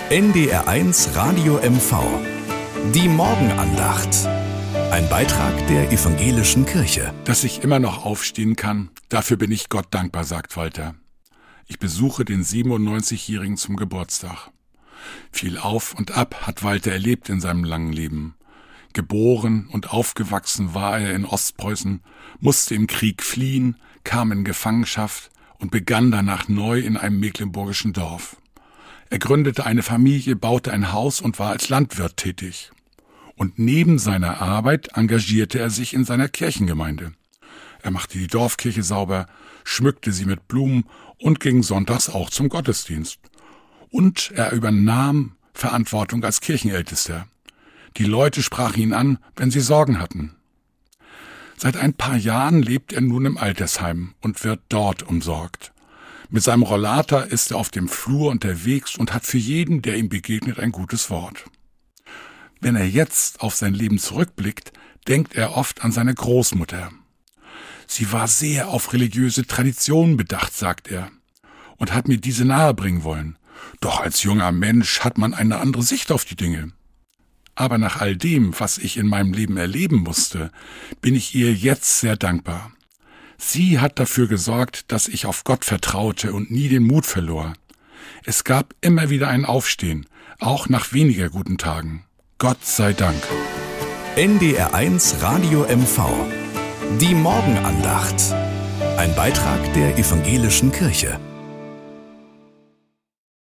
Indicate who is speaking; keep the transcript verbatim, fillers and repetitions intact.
Speaker 1: N D R eins Radio M V. Die Morgenandacht. Ein Beitrag der evangelischen Kirche.
Speaker 2: Dass ich immer noch aufstehen kann, dafür bin ich Gott dankbar, sagt Walter. Ich besuche den siebenundneunzigjährigen zum Geburtstag. Viel auf und ab hat Walter erlebt in seinem langen Leben. Geboren und aufgewachsen war er in Ostpreußen, musste im Krieg fliehen, kam in Gefangenschaft und begann danach neu in einem mecklenburgischen Dorf. Er gründete eine Familie, baute ein Haus und war als Landwirt tätig. Und neben seiner Arbeit engagierte er sich in seiner Kirchengemeinde. Er machte die Dorfkirche sauber, schmückte sie mit Blumen und ging sonntags auch zum Gottesdienst. Und er übernahm Verantwortung als Kirchenältester. Die Leute sprachen ihn an, wenn sie Sorgen hatten. Seit ein paar Jahren lebt er nun im Altersheim und wird dort umsorgt. Mit seinem Rollator ist er auf dem Flur unterwegs und hat für jeden, der ihm begegnet, ein gutes Wort. Wenn er jetzt auf sein Leben zurückblickt, denkt er oft an seine Großmutter. Sie war sehr auf religiöse Traditionen bedacht, sagt er, und hat mir diese nahebringen wollen. Doch als junger Mensch hat man eine andere Sicht auf die Dinge. Aber nach all dem, was ich in meinem Leben erleben musste, bin ich ihr jetzt sehr dankbar. Sie hat dafür gesorgt, dass ich auf Gott vertraute und nie den Mut verlor. Es gab immer wieder ein Aufstehen, auch nach weniger guten Tagen. Gott sei Dank.
Speaker 1: N D R eins Radio M V. Die Morgenandacht. Ein Beitrag der evangelischen Kirche.